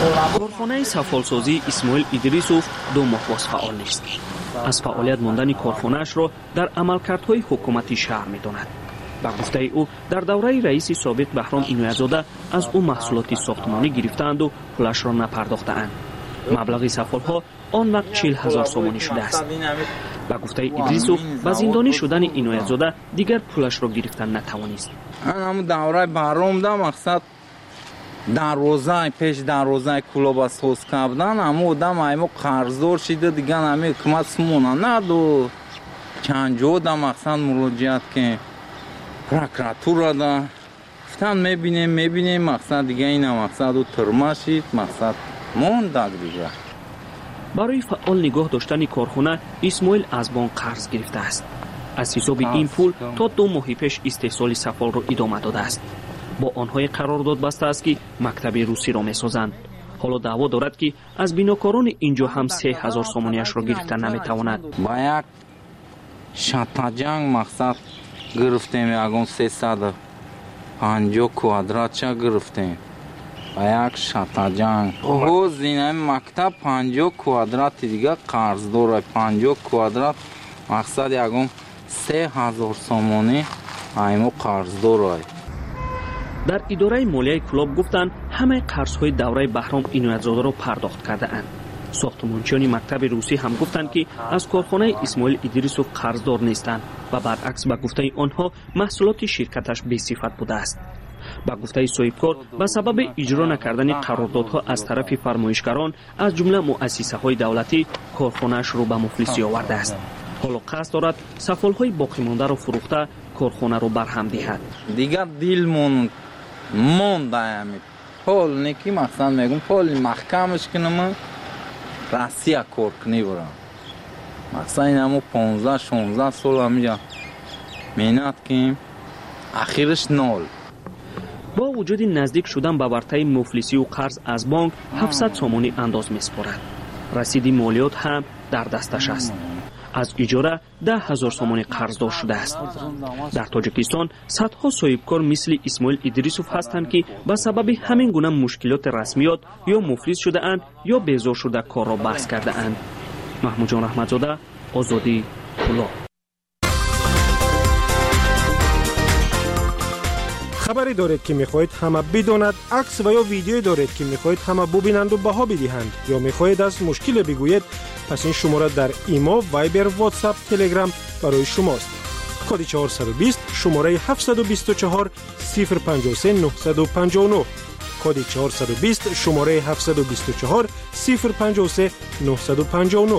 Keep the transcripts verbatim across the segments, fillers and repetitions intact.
کارخانه سفالسازی اسماعیل ادریسوف دو ماه باز فعال نیست. از فعالیت ماندن کارخانه‌اش را در عملکردهای حکومتی شرح می‌داند. با گفته او در دوره رئیس سابق بهرام عنایت‌زاده از او محصولات ساختمانی گرفتند و پولش را نپرداختند. مبلغ سفالها آن وقت چهل هزار سومانی شده است. با گفته ادریسوف با زندانی شدن عنایت‌زاده دیگر پولش را گرفتن نتوانست. همون دوره بهرام ده مقصد در روزه پیش در روزه کلوب سوز کردن همون آدم همون قرضدار شده دیگه همه حکومت سمونه ند و چند جا ده مقصد مراجعت که پروکراتور ده گفتن میبینیم میبینیم مقصد دیگه این مقصد و ترمه شید مقصد موندک دیگه. برای فعال نگاه داشتن کارخانه اسماعیل از بانک قرض گرفته است. از حساب این پول تا دو ماه پیش استحصال سفال را ادامه داده است. با آنهای قرارداد بسته است که مکتب روسی را می‌سازند. حالا دعوا دارد که از بیناکاران اینجا هم سه هزار سومانیش را گرفتن نمی‌تواند. با یک شطرنج مقصد گرفتیم یکم سیصد و پنجاه کوادرات چه گرفتیم. با یک شطرنج او زینه مکتب پنجاه کوادرات دیگه قرض داره. پنجاه کوادرات مقصد یکم سه هزار سومانی ایمو قرض داره. در اداره مالیه کلوب گفتند همه قرض‌های دوره بهرام عنایت‌زاده را پرداخت کرده اند. ساختمانچیان مکتب روسی هم گفتند که از کارخانه اسماعیل ادریسوف قرضدار نیستند و برعکس به گفته آنها محصولات شرکتش بی‌صفت بوده است. با گفته صاحبکار به سبب اجرا نکردن قراردادها از طرف فرمایشگران از جمله مؤسسه‌های دولتی کارخانه‌اش را به مفلسی آورده است. حالا قصد دارد سفالهای باقی مانده را فروخته کارخانه را برهم دهد. دیگر دیلمون مونده همین پول نکی مقصد میگم پول محکمش کنم روسیه کار کنی برم مقصد این همون پانزده شانزده سال همینجا مینت کیم اخیرش نول. با وجود نزدیک شدن به ورطه مفلسی و قرض از بانک هفتصد سومانی انداز میسپارد. رسید مالیات هم در دستش است. از اجاره ده هزار سومانی قرضدار شده است. در تاجیکستان صدها صاحبکار مثل اسماعیل ادریسوف هستند که به سبب همین گونه مشکلات رسمیات یا مفلس شده اند یا بیزار شده کار را بحث کرده اند. محمود جان احمدزاده، آزادی طلاب. خبری دارید که میخواهید همه بداند، عکس و یا ویدیویی دارید که میخواهید همه ببینند و بها بدهند یا میخواهید از مشکل بگویید، پس این شماره در ایما، وایبر، واتساپ، تلگرام برای شماست. کد چهارصد و بیست شماره هفتصد و بیست و چهار صفر پنجاه و سه نهصد و پنجاه و نه. کد چهارصد و بیست شماره هفتصد و بیست و چهار صفر پنجاه و سه نهصد و پنجاه و نه.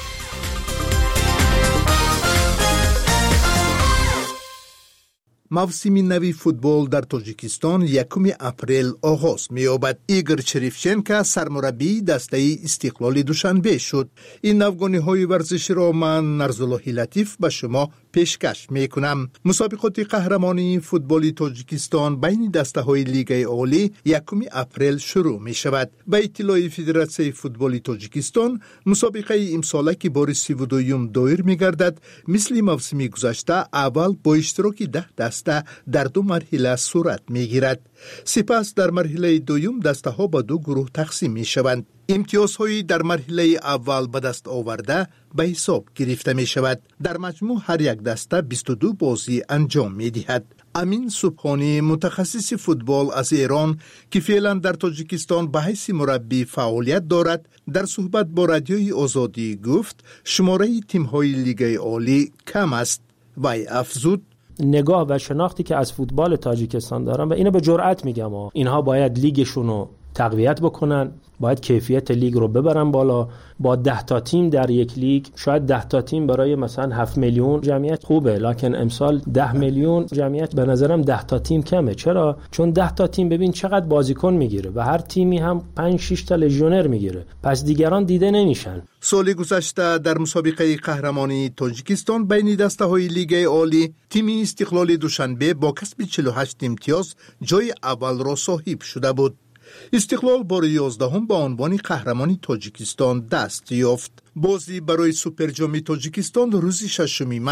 موسم نوی فوتبال در تاجیکستان یکم اپریل آغاز می‌یابد. ایگور چریفچنکا سرمربی دسته استقلال دوشنبه شد. این نوگانی‌های ورزشی را من نرزالله لطیف به شما پیشکش می‌کنم. مسابقات قهرمانی فوتبال تاجیکستان بین دسته‌های لیگ عالی یکم اپریل شروع می‌شود. به اطلاع فدراسیون فوتبال تاجیکستان، مسابقه امساله که بار سی و دوم دایر می‌گردد، مثل موسم گذشته اول با اشتراک ده دسته در دو مرحله صورت می‌گیرد. سپس در مرحله دوم دسته‌ها به دو گروه تقسیم می‌شوند. امتیازهایی در مرحله اول به دست آورده به حساب گرفته می‌شود. در مجموع هر یک دسته بیست و دو بازی انجام می‌دهد. امین سبحانی متخصص فوتبال از ایران که فعلا در تاجیکستان به حیث مربی فعالیت دارد، در صحبت با رادیوی آزادی گفت شماره تیم‌های لیگ عالی کم است. وی افزود نگاه و شناختی که از فوتبال تاجیکستان دارم و اینو به جرئت میگم، اینها باید لیگشون رو تقویت بکنن، باید کیفیت لیگ رو ببرن بالا. با ده تا تیم در یک لیگ، شاید ده تا تیم برای مثلا هفت میلیون جمعیت خوبه، لکن امسال ده میلیون جمعیت به نظرم ده تا تیم کمه. چرا؟ چون ده تا تیم ببین چقدر بازیکن میگیره و هر تیمی هم پنج شش تا لژیونر میگیره، پس دیگران دیده نمیشن. سال گذشته در مسابقه قهرمانی تاجیکستان بین دسته‌های لیگ عالی، تیم استقلال دوشنبه با کسب چهل و هشت امتیاز جای اول را صاحب شده بود. استقلال بار یازدهم با عنوان قهرمانی تاجیکستان دست یافت. بازی برای سوپر جام تاجیکستان روز ششم می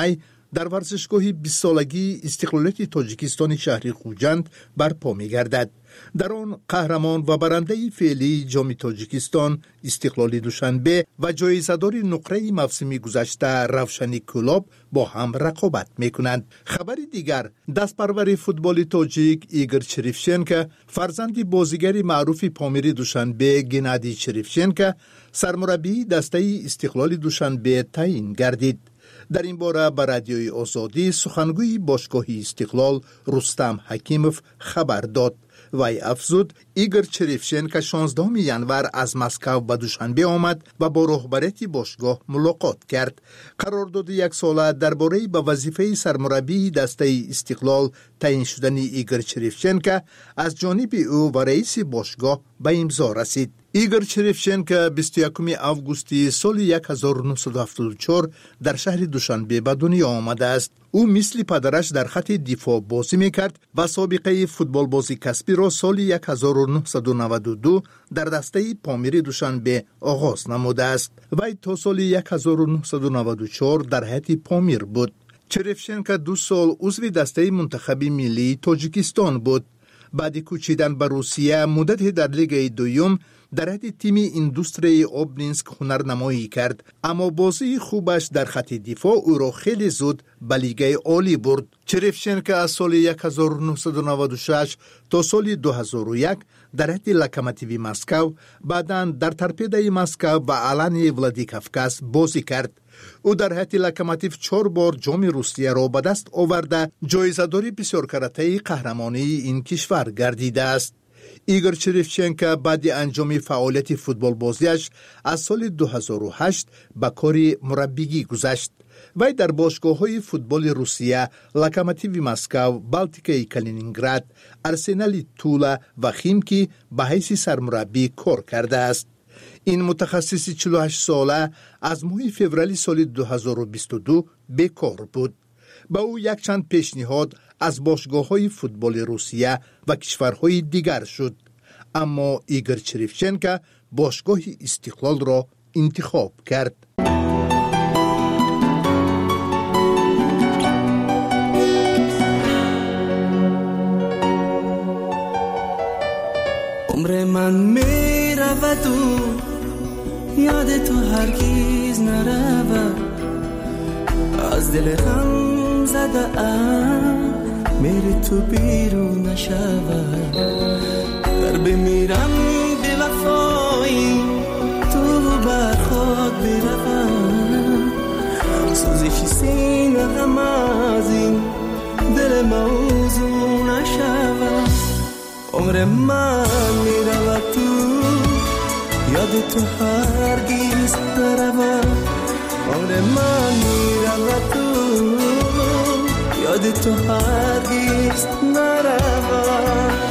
در ورزشگاه بیست سالگی استقلالیت تاجیکستان شهر خوجند برپا می‌گردد. در آن قهرمان و برنده فعلی جام تاجیکستان استقلالی دوشنبه و جایزه‌دار نقره موسم گذشته روشنی کلوب با هم رقابت می‌کنند. خبر دیگر، دستپرور فوتبال تاجیک ایگور چریفچنکو فرزند بازیگر معروف پامیر دوشنبه گنادی چریفچنکو سرمربی دسته استقلال دوشنبه تعیین گردید. در این باره به رادیوی آزادی سخنگوی باشگاه استقلال رستم حکیموف خبر داد. وی افزود ایگور چریفچنکو شانزدهم ژانویه از مسکو به دوشنبه آمد و با رهبریت باشگاه ملاقات کرد. قرارداد یک ساله درباره به وظیفه سرمربی دسته استقلال تعیین شدن ایگور چریفچنکو از جانب او و رئیس باشگاه به امضا رسید. ایگور چریفچنکو بیست و یکم آگوست سال هزار و نهصد و هفتاد و چهار در شهر دوشنبه به دنیا آمده است. او مثل پدرش در خط دفاع بازی میکرد و سابقه فوتبال بازی کسبی را سال هزار و نهصد و نود و دو در دسته پامیر دوشنبه آغاز نموده است. وی تا سال هزار و نهصد و نود و چهار در هیئت پامیر بود. چریفچنکو دو سال عضو دسته منتخب ملی تاجیکستان بود. بعد کوچیدن به روسیه مدت در لیگ دوم در حد تیم ایندوستری اوبنینسک هنرنمایی کرد، اما بازی خوبش در خط دفاع او را خیلی زود به لیگ عالی برد. چریفچنکو از سال هزار و نهصد و نود و شش تا سال دو هزار و یک در حد لوکوموتیو مسکو، بعداً در تورپیدوی مسکو و آلانی ولادیکاوکاز بازی کرد. او در حد لوکوموتیو چهار بار جام روسیه را به دست آورده جایزه‌دار بسیار کرده قهرمانی این کشور گردیده است. ایگور چریفچنکو بعد انجام فعالیت فوتبال بازیش از سال دو هزار و هشت به کار مربیگی گذشت. وی در باشگاه‌های فوتبال روسیه، لوکوموتیو مسکو، بالتیکای کالینینگراد، آرسنال تولا و خیمکی به حیث سرمربی کار کرده است. این متخصص چهل و هشت ساله از ماه فوریه سال دو هزار و بیست و دو بیکار بود. با او یک چند پیشنهاد از باشگاه‌های فوتبال روسیه و کشورهای دیگر شد، اما ایگور چریفچنکو باشگاه استقلال را انتخاب کرد. عمر من می رود و یاد تو هرگز نرود، از دل غم زده ام میری تو بیرون نشود. در بمیرم به وفایی تو بر خود بروم، سوزش سینه غم از این دل موضوع نشود. عمر من میرود تو یاد تو هرگز نرود، عمر من میرود تو یاد تو هرگز نرود.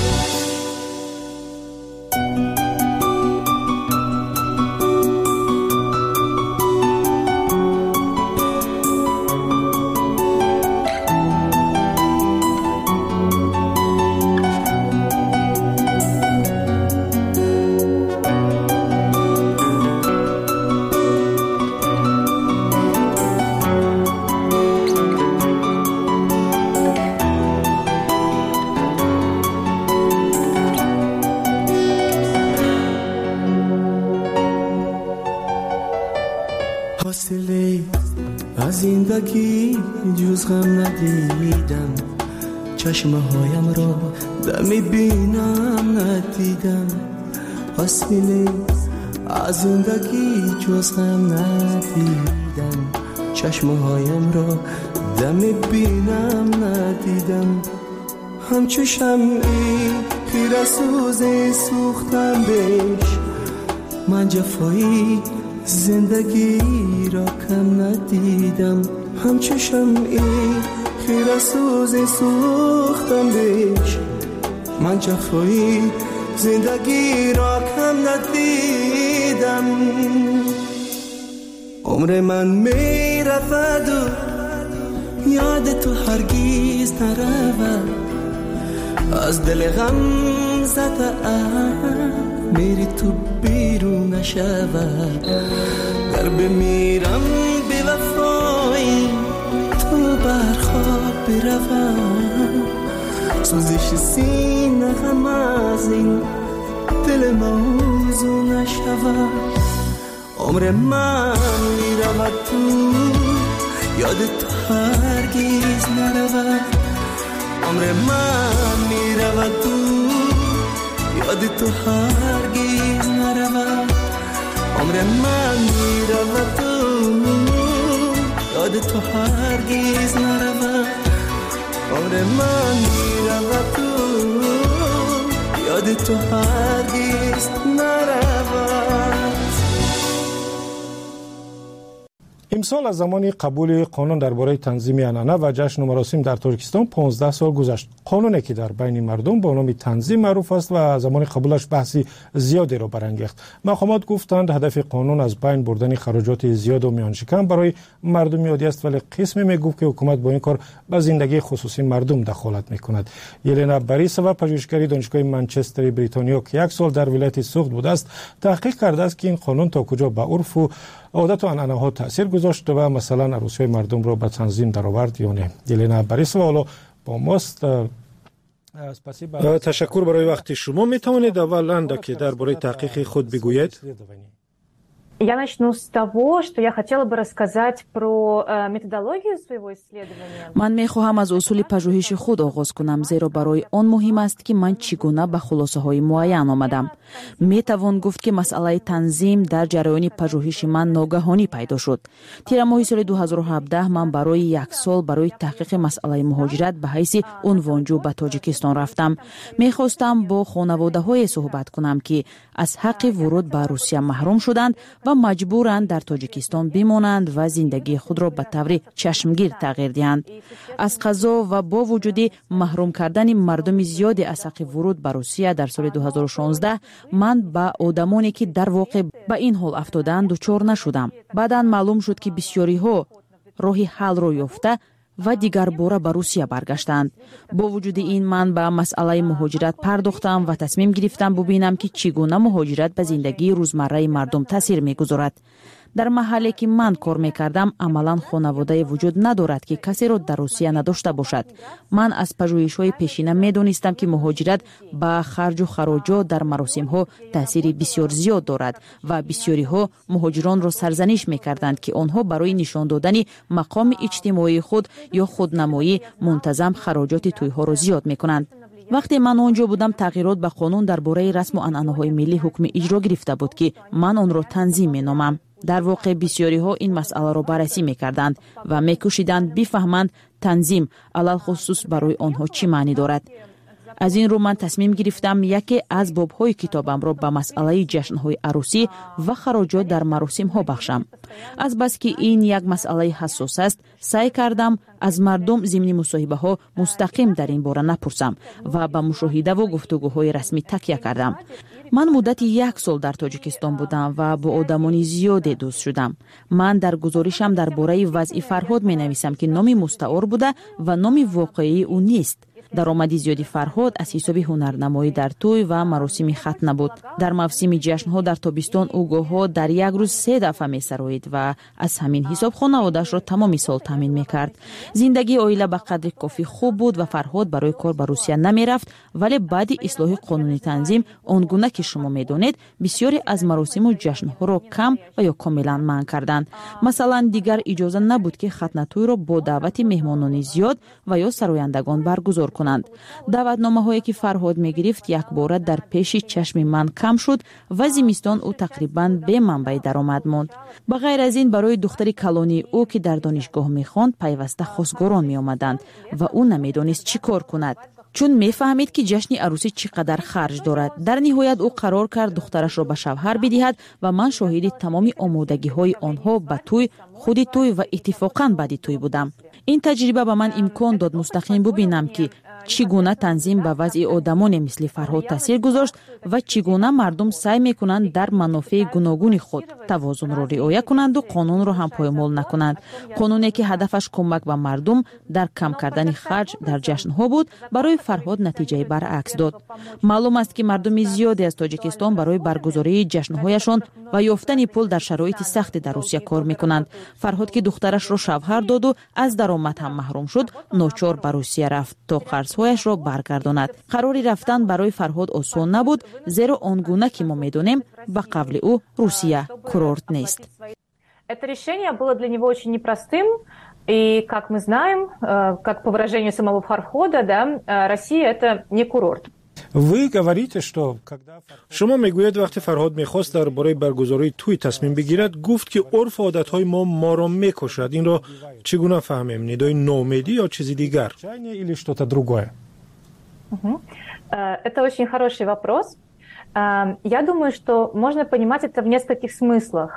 حاصله از زندگی جز غم ندیدم، چشمه هایم را دمی بینم ندیدم. حاصله از زندگی جز غم ندیدم، چشمه هایم را دمی بینم ندیدم. همچو شمعی خیره سوزی سوختم بهش، من جفایی زندگی را کم ندیدم. همچو شمعی خیره سوزی سوختم بهش، من جفایی زندگی را کم ندیدم. عمر من می رود و یاد تو هرگز نرود، از دل غم زده ام میری تو بیرون نشود. در بمیرم به وفایی تو بروم سوزش سینه غم از این دل موضوع نشود عمر من میرود تو یاد تو هرگیز نرود عمر من میرود تو یاد تو هرگیز نرود عمر من میرود تو یاد تو هرگیز نرود عمر من میرود تو یاد تو هرگیز نرود. امسال از زمان قبول قانون درباره تنظیم عنعنه و جشن و مراسم در تاجیکستان پانزده سال گذشت. قانونی که در بین مردم با نام تنظیم معروف است و زمان قبولش بحثی زیادی را برانگیخت. مقامات گفتند هدف قانون از بین بردن خراجات زیاد و میانشکم برای مردمیاتی است، ولی قسمی میگفت که حکومت با این کار به زندگی خصوصی مردم دخالت میکند. یلنا باریسووا پژوهشگری دانشگاه منچستر بریتانیا که یک سال در ولایت سوخت بوده است تحقیق کرده است که این قانون تا کجا به عرف و عادت و عنعنه ها تاثیر گذاشت و مثلا عروسی مردم را به تنظیم درآورد یا نه. یلنا باریسووا حالا با ماست. تشکر برای وقت شما. می توانید اول که درباره تحقیق خود بگویید؟ Я начну с того, что я хотела бы рассказать про э, методологию своего исследования. من می‌خواهم از اصول پژوهش خود آغاز کنم، زیرا برای آن مهم است که من چگونه به خلاصه‌های معین آمدم. می‌توان گفت که مسئله تنظیم در جریان پژوهش من ناگهانی پیدا شد. تیر ماه سال دو هزار و هفده من برای یک سال برای تحقیق مسئله مهاجرت به حیث عنوانجو به تاجیکستان رفتم. می‌خواستم با خانواده‌های صحبت کنم که از حق ورود به روسیه محروم شدند و مجبورند در تاجیکستان بمانند و زندگی خود را به طور چشمگیر تغییر دهند. از قضا و با وجود محروم کردن مردم زیادی از حق ورود به روسیه در سال دو هزار و شانزده من با آدمانی که در واقع به این حال افتادند دچار نشدم. بعداً معلوم شد که بسیاری ها راه حل را یافته و دیگر باره به روسیه برگشتند. با وجود این من به مسئله مهاجرت پرداختم و تصمیم گرفتم ببینم که چگونه مهاجرت به زندگی روزمره مردم تاثیر میگذارد. در محلی که من کار میکردم عملا خانواده وجود ندارد که کسی را در روسیه نداشته باشد. من از پژوهش‌های پیشینه میدانستم که مهاجرت با خرج و خراجات در مراسم‌ها تاثیر بسیار زیاد دارد و بسیاری‌ها مهاجران را سرزنش میکردند که آنها برای نشان دادن مقام اجتماعی خود یا خودنمایی منتظم خراجات توی‌ها را زیاد میکنند. وقتی من آنجا بودم تغییرات به قانون درباره رسم و عنعنه‌های ملی حکم اجرا گرفته بود که من آن را تنظیم مینامم. در واقع بسیاری ها این مسئله را بررسی میکردند و میکوشیدند بفهمند تنظیم علل خصوص برای آنها چی معنی دارد. از این رو من تصمیم گرفتم یکی از باب‌های کتابم را به مسئله جشن‌های عروسی و خراجات در مراسم ها بخشم. از بس که این یک مسئله حساس است، سعی کردم از مردم ضمن مصاحبه ها مستقیم در این باره نپرسم و به مشاهده و گفتگوهای رسمی تکیه کردم. من مدت یک سال در تاجیکستان بودم و با آدمان زیادی دوست شدم. من در گزارشم درباره وضع فرهاد می نویسم که نام مستعار بوده و نام واقعی او نیست. درآمد زیادی فرهاد از حساب هنرنمایی در توی و مراسم ختنه بود. در موسم جشن‌ها در تابستان او گاه‌ها در یک روز سه دفعه می‌سرایید و از همین حساب خانواده‌اش را تمام سال تامین می‌کرد. زندگی عائله به قدر کافی خوب بود و فرهاد برای کار به روسیه نمی‌رفت، ولی بعد اصلاح قانونی تنظیم آنگونه که شما می‌دانید بسیاری از مراسم و جشن‌ها را کم و یا کاملا منع کردند. مثلا دیگر اجازه نبود که ختنه توی را با دعوت مهمانان زیاد و یا سرایندگان برگزار کنند. دعوتنامه‌هایی که فرهاد می‌گرفت یک بار در پیش چشم من کم شد و زمستان او تقریباً به منبع درآمد ماند. به غیر از این برای دختر کلانی او که در دانشگاه می‌خواند پیوسته خواستگاران می‌آمدند و او نمی‌دانست چی کار کند، چون می‌فهمید که جشن عروسی چقدر خرج دارد. در نهایت او قرار کرد دخترش را به شوهر بدهد و من شاهد تمام آمادگی‌های آنها به توی، خودی توی و اتفاقاً بعد توی بودم. این تجربه به من امکان داد مستقیم ببینم که чӣ гуна танзим ба вазъи одамоне мисли Фарҳод таъсир гузошт ва чӣ гуна мардум сай мекунанд дар манофеи гуногуни худ тавозунро риоя кунанду қонунро ҳам поёмол накунанд. Қонуне ки ҳадафаш кӯмак ба мардум дар кам кардани харҷ дар ҷашнҳо буд, барои Фарҳод натиҷаи баръакс дод. Маълум аст ки мардуми зиёде аз Тоҷикистон барои баргузории ҷашнҳояшон ва ёфтани пул дар шароити сахте дар Русия кор мекунанд. Фарҳод ки духтарашро шавҳар доду аз даромад ҳам маҳрум шуд, ночор ба Русия рафт то қарзҳояшро баргардонад. Қарори рафтан барои Фарҳод осон набуд, зеро он гуна ки мо медонем, ба қавли ӯ Русия курорт нест. Это решение было для него очень непростым, и, как мы знаем, как по выражению самого Фархода, да, Россия – это не курорт. Вы говорите, что когда шумо мегӯед вақти Фарҳод мехост дар бораи баргузории туй тасмим бигирад, гуфт ки урф одатҳои мо моро мекушад. Инро чӣ гуна фаҳмем? Нидои ноумедӣ ё чизи дигар? Или что-то другое? Это очень хороший вопрос. Я думаю, что можно понимать это в нескольких смыслах.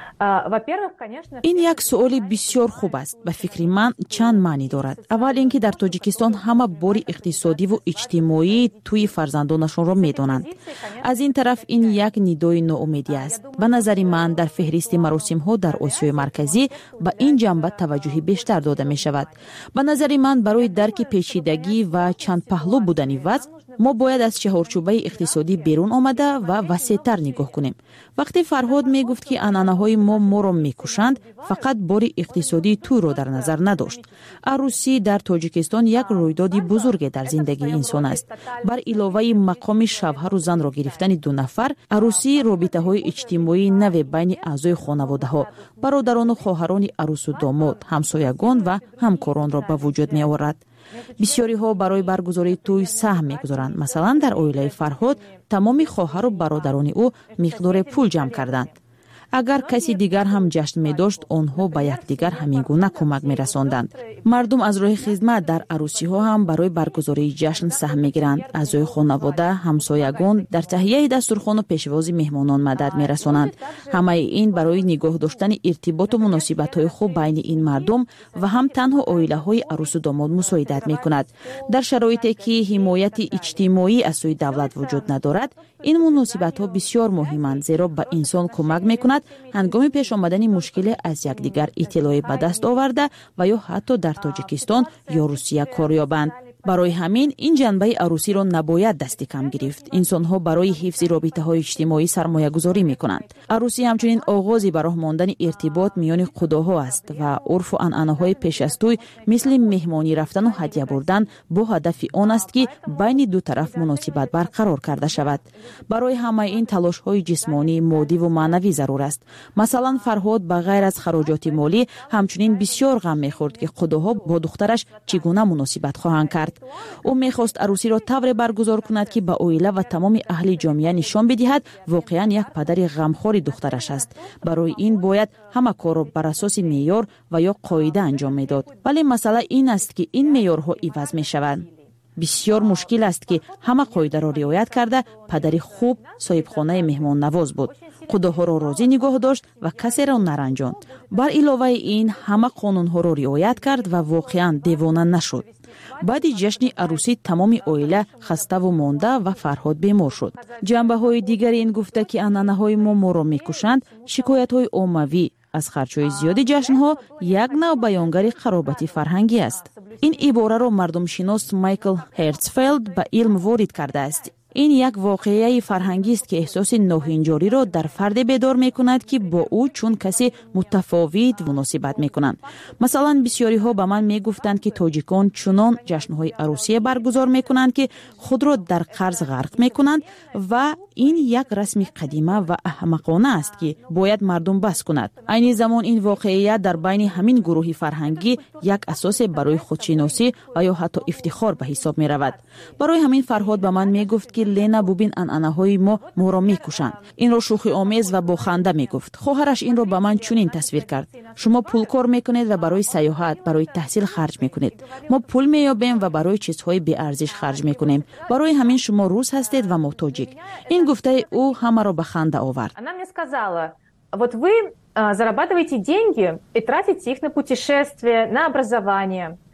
ин як суоли бисёр хуб аст. ба фикри ман чанд маънӣ дорад. аввал ин ки дар Тоҷикистон ҳама бори иқтисодиву иҷтимоии туи фарзандонашонро медонанд. аз ин тараф ин як нидои ноумедӣ аст. ба назари ман дар феҳристи маросимҳо дар Осиёи марказӣ ба ин ҷанба таваҷҷӯҳи бештар дода мешавад. ба назари ман барои дарки печидагӣ ва чандпаҳлӯ будани вазъ мо бояд аз чаҳорчӯбаи иқтисодӣ берун омада ва васеътар нигоҳ кунем. вақте Фарҳод мегуфт ки анъанаҳои мо моро мекушанд, фақат бори иқтисодии туйро дар назар надошт. арӯсӣ дар Тоҷикистон як рӯйдоди бузурге дар зиндагии инсон аст. бар иловаи мақоми шавҳару занро гирифтани ду нафар, арӯсӣ робитаҳои иҷтимоии наве байни аъзои хонаводаҳо, бародарону хоҳарони арӯсу домод, ҳамсоягон ва ҳамкоронро ба вуҷуд меорад. бисёриҳо барои баргузории туй саҳм мегузоранд. масалан, дар оилаи Фарҳод тамоми хоҳару бародарони ӯ миқдоре пул ҷамъ карданд. агар каси дигар ҳам ҷашн медошт, онҳо ба якдигар ҳамин гуна кӯмак мерасонданд. мардум аз роҳи хизмат дар арӯсиҳо ҳам барои баргузории ҷашн саҳм мегиранд. аъзои хонавода, ҳамсоягон дар таҳияи дастурхону пешвози меҳмонон мадад мерасонанд. ҳамаи ин барои нигоҳ доштани иртиботу муносибатҳои хуб байни ин мардум ва ҳам танҳо оилаҳои арӯсу домод мусоидат мекунад. дар шароите ки ҳимояти иҷтимоӣ аз сӯи давлат вуҷуд надорад, ин муносибатҳо бисёр муҳиманд, зеро ба инсон кӯмак мекунад ҳангоми пеш омадани мушкиле аз якдигар иттилоӣ ба даст оварда ва ё ҳатто дар Тоҷикистон ё Русия кор ёбанд. барои ҳамин ин ҷанбаи арӯсиро набояд дасти кам гирифт. инсонҳо барои ҳифзи робитаҳои иҷтимоӣ сармоягузорӣ мекунанд. арӯсӣ ҳамчунин оғози ба роҳ мондани иртибот миёни худоҳо аст ва урфу анъанаҳои пеш аз туй мисли меҳмонӣ рафтану ҳадя бурдан бо ҳадафи он аст ки байни ду тараф муносибат барқарор карда шавад. барои ҳамаи ин талошҳои ҷисмонӣ, моддиву маънавӣ зарур аст. масалан, Фарҳод ба ғайр аз хароҷоти молӣ ҳамчунин бисёр ғам мехӯрд ки худоҳо бо духтараш чӣ гуна муносибат хоҳанд кард. ӯ мехост арӯсиро тавре баргузор кунад ки ба оила ва тамоми аҳли ҷомеа нишон бидиҳад воқеан як падари ғамхори духтараш аст. барои ин бояд ҳама корро бар асоси меъёр ва ё қоида анҷом медод. вале масъала ин аст ки ин меъёрҳо иваз мешаванд. бисёр мушкил аст ки ҳама қоидаро риоят карда падари хуб соҳибхонаи меҳмоннавоз буд. худоҳоро розӣ нигоҳ дошт ва касеро наранҷонд. бар иловаи ин ҳама қонунҳоро риоят кард ва воқеан девона нашуд. баъди ҷашни арӯсӣ тамоми оила хаставу монда ва Фарҳод бемор шуд. ҷанбаҳои дигари ин гуфта ки анъанаҳои мо моро мекушанд, шикоятҳои оммавӣ аз харчҳои зиёди ҷашнҳо як навъ баёнгари харобати фарҳангӣ аст. ин ибораро мардумшинос Майкл Херцфелд ба илм ворид кардааст. ин як воқеаи фарҳангист ки эҳсоси ноҳинҷориро дар фарде бедор мекунад ки бо ӯ чун каси мутафовит муносибат мекунанд. масалан, бисёриҳо ба ман мегуфтанд ки тоҷикон чунон ҷашнҳои арӯсие баргузор мекунанд ки худро дар қарз ғарқ мекунанд ва ин як расми қадима ва аҳмақона аст ки бояд мардум бас кунад. айни замон ин воқеия дар байни ҳамин гурӯҳи фарҳангӣ як асосе барои худшиносӣ ва ё ҳатто ифтихор ба ҳисоб меравад. барои ҳамин Фарҳод ба ман мегуфт ки Лена, бубин анъанаҳои мо моро мекушанд. инро шӯхӣ омез ва бо ханда мегуфт. хоҳараш инро ба ман чунин тасвир кард: шумо пулкор мекунед ва барои саёҳат, барои таҳсил харҷ мекунед. мо пул меёбем ва барои чизҳои беарзиш харҷ мекунем. барои ҳамин шумо рус ҳастед ва мо тоҷик. ин гуфтаи ӯ ҳамаро ба ханда овард. Она мне сказала: вот вы зарабатываете деньги и тратите их на путешествия, на образование.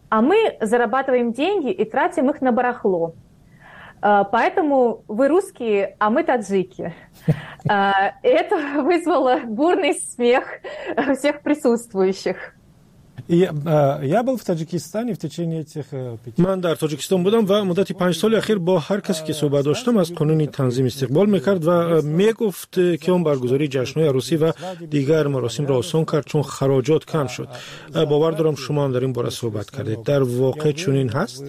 а мы зарабатываем деньги и тратим их на барахло. Поэтому вы русские, а мы таджики. Это вызвало бурный смех всех присутствующих. Я, я был в Таджикистане в течение этих пяти. من در تاجیکستان بودم و مدت پنج سال اخیر با هر کسی که صحبت داشتم از قانون تنظیم استقبال میکرد و میگفت که اون برگزاری جشن‌های عروسی و دیگر مراسم را آسان کرد چون خراجات کم شد. باور دارم شما هم در این باره صحبت کردید. در واقع چنین هست؟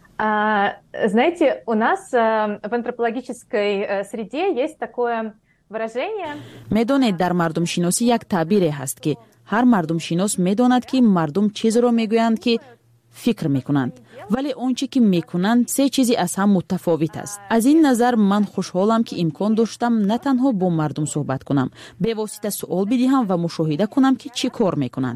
Знаете, у нас в антропологической среде есть такое выражение. медонед дар мардумшиносӣ як таъбире ҳаст ки ҳар мардумшинос медонад ки мардум чизеро мегӯянд ки фикр мекунанд, вале он чӣ ки мекунанд се чизи аз ҳам мутафовит аст. аз ин назар ман хушҳолам ки имкон доштам на танҳо бо мардум суҳбат кунам, бевосита суол бидиҳам ва мушоҳида кунам ки чӣ кор мекунанд.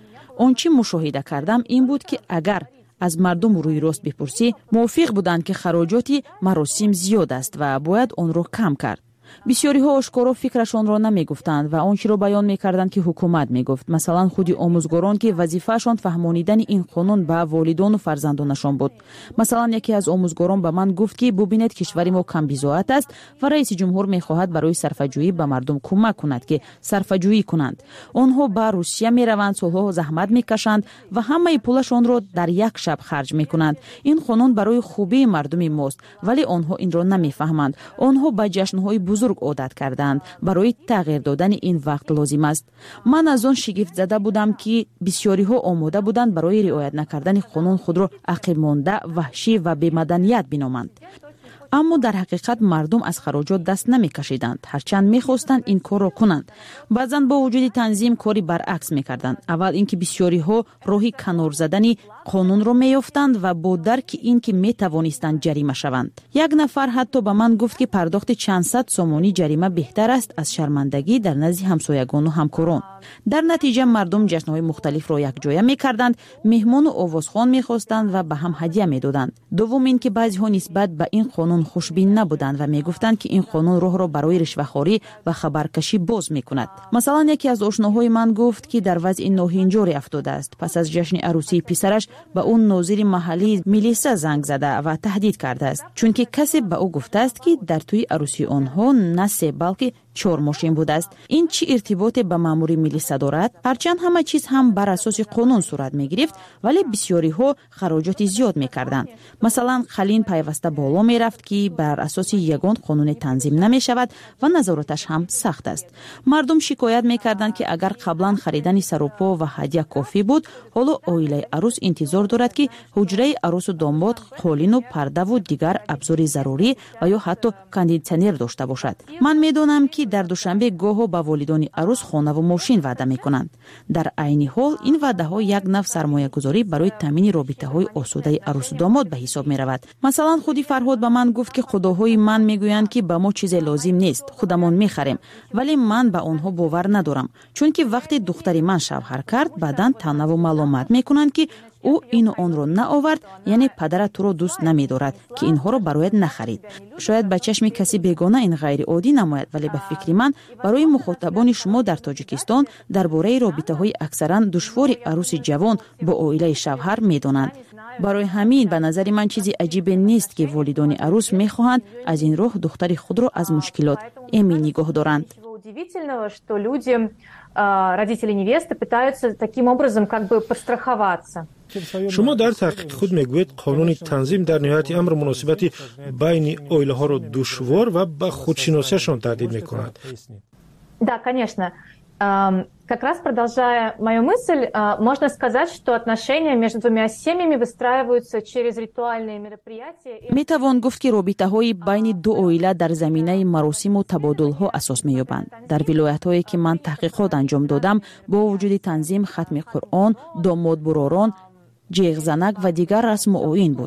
он чӣ мушоҳида кардам ин буд ки агар аз мардум рӯи рост бипурсӣ, мувофиқ буданд ки хароҷоти маросим зиёд аст ва бояд онро кам кард. бисёриҳо ошкоро фикрашонро намегуфтанд ва он чиро баён мекарданд ки ҳукумат мегуфт. масалан худи омӯзгорон ки вазифаашон фаҳмонидани ин қонун ба волидону фарзандонашон буд. масалан яке аз омӯзгорон ба ман гуфт ки бубинед кишвари мо камбизоат аст ва раиси ҷумҳур мехоҳад барои сарфаҷӯӣ ба мардум кӯмак кунад ки сарфаҷӯӣ кунанд. онҳо ба русия мераванд, солҳо заҳмат мекашанд ва ҳамаи пулашонро дар як шаб харҷ мекунанд. ин қонун барои хубии мардуми мост, вале онҳо инро намефаҳманд. онҳо ба ҷашнҳои бузург عادت کردند. برای تغییر دادن این وقت لازم است. من از آن شگفت زده بودم که بسیاری ها آماده بودند برای رعایت نکردن قانون خود را عقب مانده، وحشی و بی‌مدنیت بنامند. اما در حقیقت مردم از خراجات دست نمی‌کشیدند، هرچند می‌خواستند این کار را کنند. بعضاً با وجود تنظیم کاری برعکس می‌کردند. اول اینکه بسیاری‌ها راهی کنار زدن قانون را می‌یافتند و با درک اینکه می‌توانستند جریمه شوند. یک نفر حتی به من گفت که پرداخت چند صد سومانی جریمه بهتر است از شرمندگی در نزد همسایگان و همکاران. در نتیجه مردم جشن‌های مختلف را یکجا می‌کردند، مهمان و آوازخوان می‌خواستند و به هم هدیه می‌دادند. دوم اینکه بعضی‌ها نسبت به این قانون خوشبین نبودند و میگفتند که این قانون راه را برای رشوه‌خواری و خبرکشی باز میکند. مثلا یکی از آشناهای من گفت که در وضع ناهنجاری افتاده است. پس از جشن عروسی پسرش به اون ناظر محلی میلیسا زنگ زده و تهدید کرده است، چون که کسی به او گفته است که در توی عروسی آنها نه سه بلکه چهار ماشین بوده است. این چی ارتباط به مامور میلیسا دارد؟ هرچند همه چیز هم بر اساس قانون صورت میگرفت، ولی بسیاری ها خراجات زیاد میکردند. مثلا خلین پیوسته بالا میرفت که بر اساس یگان قانون تنظیم نمیشود و نظارتش هم سخت است. مردم شکایت میکردند که اگر قبلا خریدن سروپا و هدیه کافی بود، حالا عائله عروس انتظار دارد که حجره عروس و داماد قالین و پرده و دیگر ابزار ضروری و یا حتی کاندیشنر داشته باشد. من میدونم که در دوشنبه گاهو با والدان عروس خانه و ماشین وعده میکنند. در عین حال این وعده ها یک نوع سرمایه گذاری برای تامین رابطه های آسوده عروس و داماد به حساب می رود. مثلا خودی فرهاد به من گفت که خداهای من میگویند که به ما چیز لازم نیست، خودمون میخریم، ولی من به آنها باور ندارم، چون که وقتی دختری من شوهر کرد بعداً طعنه و ملامت میکنند که او این و آن رو نآورد، یعنی پدر تو رو دوست نمی‌دارد که اینها رو برایت نخرید. شاید به چشم کسی بیگانه این غیر عادی نماید، ولی به فکر من برای مخاطبان شما در تاجیکستان درباره رابطه‌های اکثرا دشوار عروس جوان با عائله شوهر می‌دانند. برای همین به نظر من چیزی عجیب نیست که والدان عروس می‌خواهند از این راه دختر خود را از مشکلات امن نگاه دارند. Удивительного, что люди, родители невесты, пытаются таким образом как бы подстраховаться. شما در تحقیق خود میگوید قانون تنظیم در نهایت امر مناسبتی بین عائله ها را دشوار و به خودشناسیشان تهدید میکند. Да, конечно. Как раз продолжая мою мысль, можно сказать, что отношения между двумя семьями выстраиваются через ритуальные мероприятия. میتوان گفت که رابطه‌های بین دو عائله در زمینه مراسم و تبادل‌ها اساس می‌یابند. در ولایت‌هایی که من تحقیقات انجام دادم، با وجود تنظیم ختم قرآن، داماد براران، جیغ زنک و دیگر رسم و آیین بود.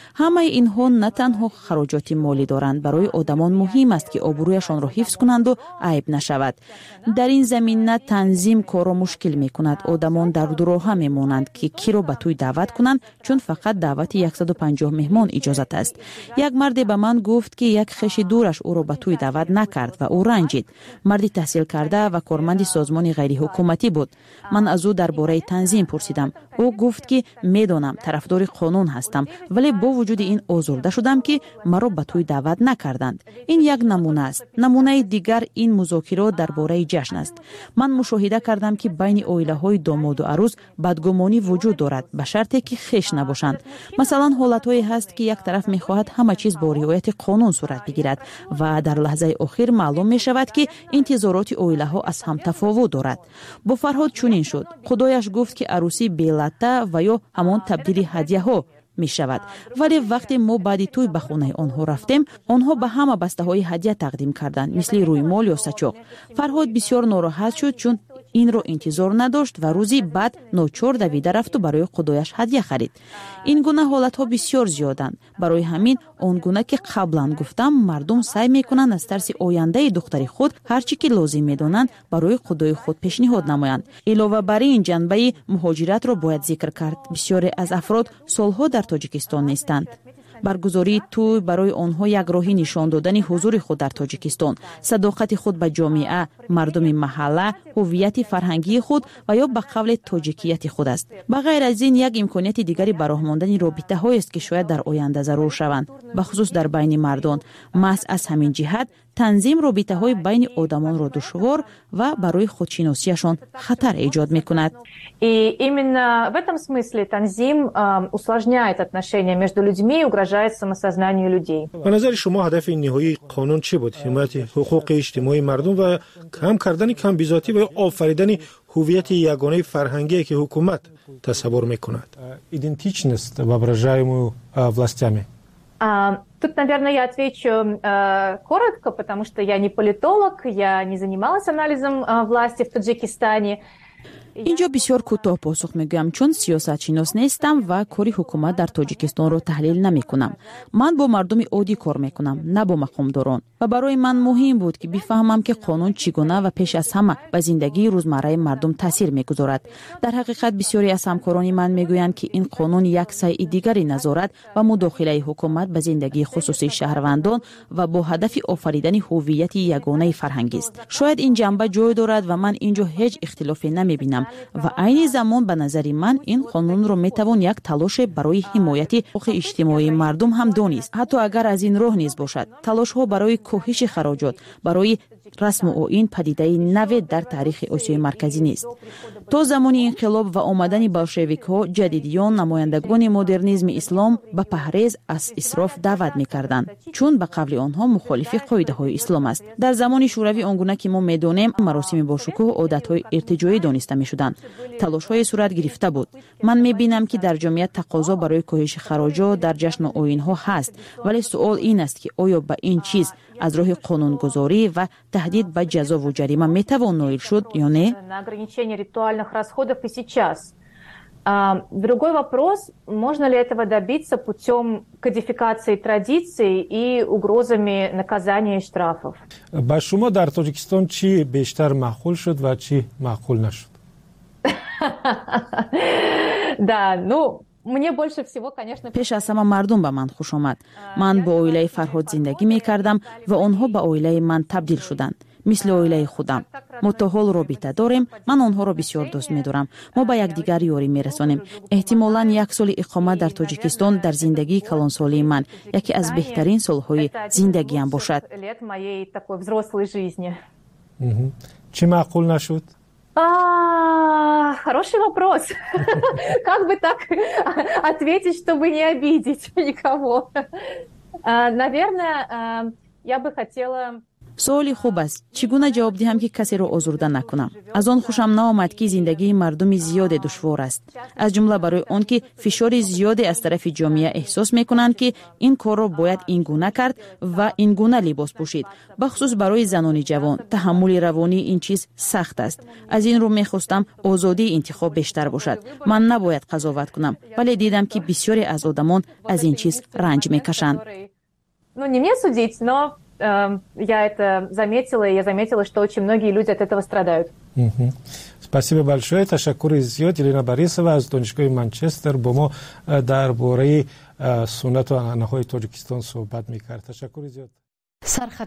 ҳамаи инҳо на танҳо хароҷоти молӣ доранд, барои одамон муҳим аст ки обрӯяшонро ҳифз кунанду айб нашавад. дар ин замина танзим корро мушкил мекунад. Одамон дар дуроҳа мемонанд ки киро ба тӯй даъват кунанд, чун фақат даъвати яксаду панҷоҳ меҳмон иҷозат аст. як марде ба ман гуфт ки як хеши дураш ӯро ба тӯй даъват накард ва ӯ ранҷид. марди таҳсил карда ва корманди созмони ғайриҳукуматӣ буд. ман аз ӯ дар бораи танзим пурсидам. ӯ гуфт ки медонам тарафдори қонун ҳастам, вале бо вуҷуди ин озурда шудам ки маро ба тӯй даъват накарданд. ин як намуна аст. намунаи дигар ин музокирот дар бораи ҷашн аст. ман мушоҳида кардам ки байни оилаҳои домоду арӯз бадгумонӣ вуҷуд дорад, ба шарте ки хеш набошанд. масалан ҳолатҳое ҳаст ки як тараф мехоҳад ҳама чиз бо риояти қонун сурат бигирад ва дар лаҳзаи охир маълум мешавад ки интизороти оилаҳо аз ҳам тафовут дорад. бо Фарҳод чунин шуд. худояш гуфт ки арӯсӣ белатта ва ё ҳамон табдили ҳадияҳо мешавад. вале вақте мо баъди тӯй ба хонаи онҳо рафтем, онҳо ба ҳама бастаҳои ҳадия тақдим карданд, мисли рӯймол ё сачоқ. Фарҳод бисёр нороҳат шуд, чун инро интизор надошт ва рӯзи баъд ночор давида рафту барои худояш ҳадия харид. ин гуна ҳолатҳо бисёр зиёданд. барои ҳамин он гуна ки қаблан гуфтам, мардум сай мекунанд аз тарси ояндаи духтари худ ҳар чӣ ки лозим медонанд барои худои худ пешниҳод намоянд. илова бар ин ҷанбаи муҳоҷиратро бояд зикр кард. бисёре аз афрод солҳо дар Тоҷикистон нестанд. баргузории тӯй барои онҳо як роҳи нишон додани ҳузури худ дар Тоҷикистон, садоқати худ ба ҷомеа, мардуми маҳалла, ҳуввияти фарҳангии худ ва ё ба қавле тоҷикияти худ аст. ба ғайр аз ин як имконияти дигари ба роҳ мондани робитаҳоест ки шояд дар оянда зарур шаванд, бахусус дар байни мардон. маҳз аз ҳамин ҷиҳат танзим робитаҳои байни одамонро душвор ва барои худшиносияшон хатар эҷод мекунад. И именно в этом смысле танзим э, усложняет отношения между людьми и угрожает самосознанию людей. ба назари шумо ҳадафи ниҳоии қонун чӣ буд? ҳимояти ҳуқуқи иҷтимоии мардум ва кам кардани камбизотӣ ва офаридани ҳуввияти ягонаи фарҳангие ки ҳукумат тасаввур мекунад? Идентичность воображаемую властями. А, тут, наверное, я отвечу э, коротко, потому что я не политолог, я не занималась анализом э, власти в Таджикистане. инҷо бисёр кӯтоҳ посух мегӯям, чун сиёсатшинос нестам ва кори ҳукумат дар Тоҷикистонро таҳлил намекунам. ман бо мардуми оддӣ кор мекунам, на бо мақомдорон. ва барои ман муҳим буд ки бифаҳмам ки қонун чӣ гуна ва пеш аз ҳама ба зиндагии рӯзмарраи мардум таъсир мегузорад. дар ҳақиқат бисёре аз ҳамкорони ман мегӯянд ки ин қонун як сайъи дигари назорат ва мудохилаи ҳукумат ба зиндагии хусусии шаҳрвандон ва бо ҳадафи офаридани ҳуввияти ягонаи фарҳангист. шояд ин ҷанба ҷой дорад ва ман инҷо ҳеҷ ихтилофе намебинам. ва айни замон ба назари ман ин қонунро метавон як талоше барои ҳимояти ҳуқуқи иҷтимоии мардум ҳам донист, ҳатто агар аз ин роҳ низ бошад. талошҳо барои коҳиши хароҷот, барои расму оин падидаи наве дар таърихи Осиёи марказӣ нест. то замони инқилоб ва омадани болшевикҳо ҷадидиён, намояндагони модернизми ислом ба паҳрез аз исроф даъват мекарданд, чун ба қавли онҳо мухолифи қоидаҳои ислом аст. дар замони шӯравӣ он гуна ки мо медонем, маросими бошукӯҳ одатҳои иртиҷоӣ дониста мешуданд. талошҳое сурат гирифта буд. ман мебинам ки дар ҷомеа тақозо барои коҳиши хароҷот дар ҷашну оинҳо ҳаст, вале суол ин аст ки оё ба ин чиз аз роҳи қонунгузорӣ ва таҳдид ба ҷазову ҷарима метавон ноил шуд ё не? На ограничение ритуальных расходов и сейчас. А, другой вопрос, можно ли этого добиться путем кодификации традиций и угрозами наказания и штрафов? ба шумо дар Тоҷикистон чӣ бештар маъқул шуд ва чӣ маъқул нашуд? Да, ну, мне больше всего, конечно... пеш аз ҳама мардум ба ман хуш омад. ман бо оилаи Фарҳод зиндагӣ мекардам ва онҳо ба оилаи ман табдил шуданд, мисли оилаи худам. мо то ҳол робита дорем, ман онҳоро бисёр дӯст медорам. мо ба якдигар ёрӣ мерасонем. эҳтимолан як соли иқомат дар Тоҷикистон дар зиндагии калонсолии ман яке аз беҳтарин солҳои зиндагиам бошад. чӣ маъқул нашуд? А, хороший вопрос. Как бы так ответить, чтобы не обидеть никого? Наверное, я бы хотела... سوالی خوب است. چگونه جواب دهم که کسی را آزرده نکنم؟ از آن خوشم نآمد که زندگی مردم زیاد دشوار است. از جمله برای آن که فشار زیادی از طرف جامعه احساس میکنند که این کار را باید این گونه کرد و این گونه لباس پوشید. بخصوص برای زنان جوان تحمل روانی این چیز سخت است. از این رو میخواستم آزادی انتخاب بیشتر باشد. من نباید قضاوت کنم، ولی دیدم که بسیاری از آدمان از این چیز رنج میکشند. Ну, не мне судить, но э, я это заметила, и я заметила, что очень многие люди от этого страдают. Спасибо большое. تشکر زیاد. یلینا باریسова از دانشگاه منچستر با ما درباره سنت و عنعنه‌های تاجیکستان صحبت می‌کرد. تشکر زیاد.